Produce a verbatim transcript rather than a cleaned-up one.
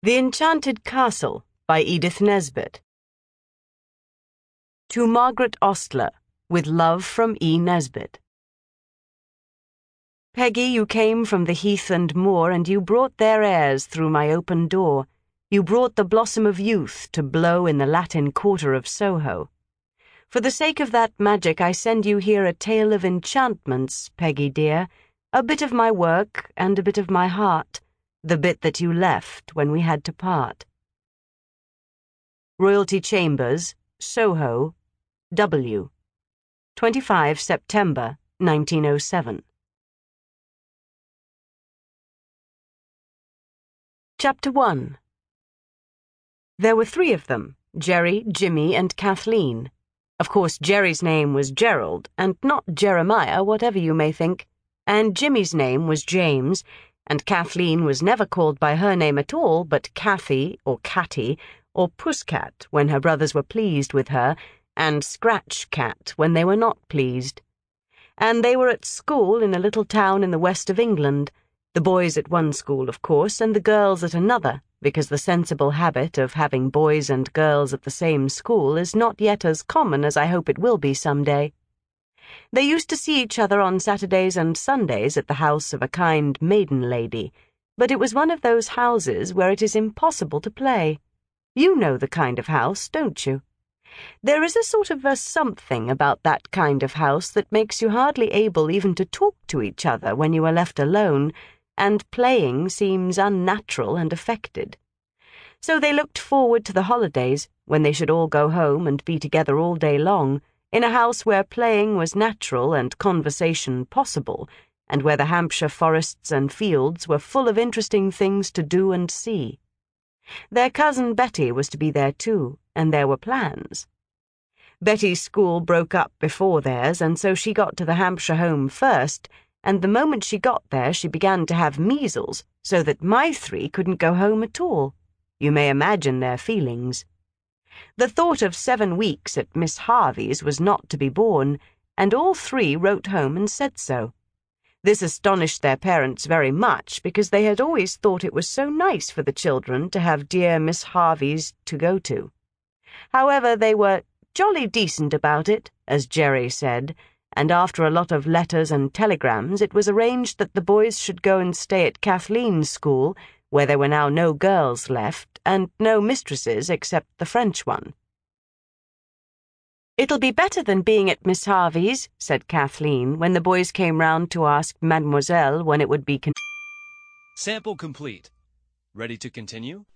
The Enchanted Castle by Edith Nesbit. To Margaret Ostler, with love from E. Nesbit. Peggy, you came from the heath and moor, and you brought their airs through my open door. You brought the blossom of youth to blow in the Latin Quarter of Soho. For the sake of that magic, I send you here a tale of enchantments, Peggy dear, a bit of my work and a bit of my heart, the bit that you left when we had to part. Royalty Chambers, Soho, W. twenty-five September nineteen oh seven. Chapter one. There were three of them, Jerry, Jimmy, and Kathleen. Of course, Jerry's name was Gerald, and not Jeremiah, whatever you may think, and Jimmy's name was James, and Kathleen was never called by her name at all, but Kathy, or Catty, or Pusscat when her brothers were pleased with her, and Scratch Cat when they were not pleased. And they were at school in a little town in the west of England, the boys at one school, of course, and the girls at another, because the sensible habit of having boys and girls at the same school is not yet as common as I hope it will be some day. They used to see each other on Saturdays and Sundays at the house of a kind maiden lady, but it was one of those houses where it is impossible to play. You know the kind of house, don't you? There is a sort of a something about that kind of house that makes you hardly able even to talk to each other when you are left alone, and playing seems unnatural and affected. So they looked forward to the holidays, when they should all go home and be together all day long, in a house where playing was natural and conversation possible, and where the Hampshire forests and fields were full of interesting things to do and see. Their cousin Betty was to be there too, and there were plans. Betty's school broke up before theirs, and so she got to the Hampshire home first, and the moment she got there she began to have measles, so that my three couldn't go home at all. You may imagine their feelings. The thought of seven weeks at Miss Harvey's was not to be borne, and all three wrote home and said so. This astonished their parents very much, because they had always thought it was so nice for the children to have dear Miss Harvey's to go to. However, they were jolly decent about it, as Jerry said, and after a lot of letters and telegrams it was arranged that the boys should go and stay at Kathleen's school, where there were now no girls left, and no mistresses except the French one. "It'll be better than being at Miss Harvey's," said Kathleen, when the boys came round to ask Mademoiselle when it would be con- Sample complete. Ready to continue?